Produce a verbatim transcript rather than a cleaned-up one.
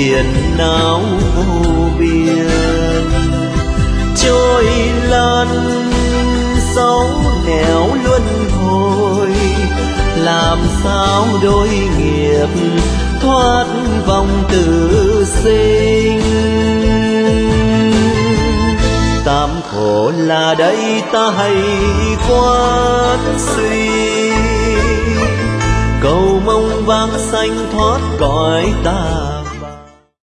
phiền não vô biên. Trôi lăn sáu nẻo luân hồi, làm sao đôi nghiệp thoát vòng tử sinh. Tam khổ là đây ta hãy quán suy, cầu mong vãng sanh thoát cõi ta